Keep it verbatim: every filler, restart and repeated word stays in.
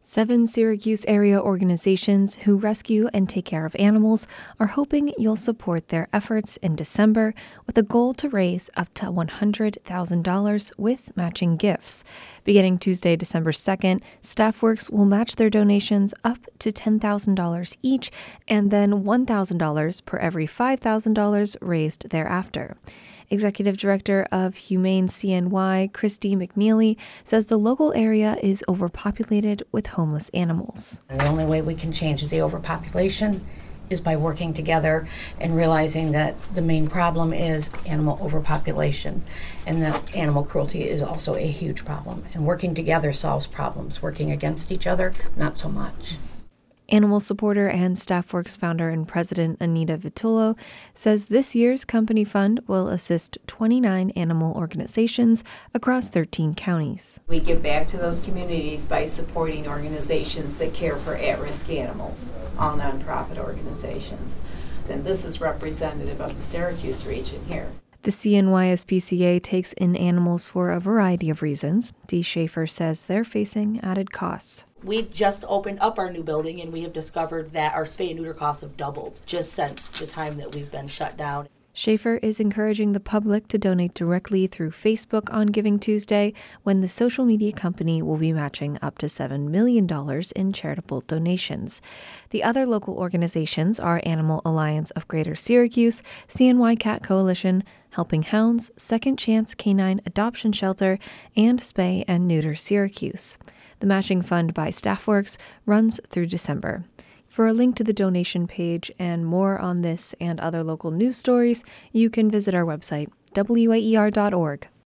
Seven Syracuse area organizations who rescue and take care of animals are hoping you'll support their efforts in December with a goal to raise up to one hundred thousand dollars with matching gifts. Beginning Tuesday, December second, StaffWorks will match their donations up to ten thousand dollars each and then one thousand dollars per every five thousand dollars raised thereafter. Executive Director of Humane C N Y, Christy McNeely, says the local area is overpopulated with homeless animals. And the only way we can change the overpopulation is by working together and realizing that the main problem is animal overpopulation, and that animal cruelty is also a huge problem. And working together solves problems. Working against each other, not so much. Animal supporter and StaffWorks founder and president Anita Vitullo says this year's company fund will assist twenty-nine animal organizations across thirteen counties. We give back to those communities by supporting organizations that care for at-risk animals, all nonprofit organizations. And this is representative of the Syracuse region here. The C N Y S P C A takes in animals for a variety of reasons. Dee Schaefer says they're facing added costs. We just opened up our new building and we have discovered that our spay and neuter costs have doubled just since the time that we've been shut down. Schaefer is encouraging the public to donate directly through Facebook on Giving Tuesday, when the social media company will be matching up to seven million dollars in charitable donations. The other local organizations are Animal Alliance of Greater Syracuse, C N Y Cat Coalition, Helping Hounds, Second Chance Canine Adoption Shelter, and Spay and Neuter Syracuse. The matching fund by StaffWorks runs through December. For a link to the donation page and more on this and other local news stories, you can visit our website, W A E R dot org.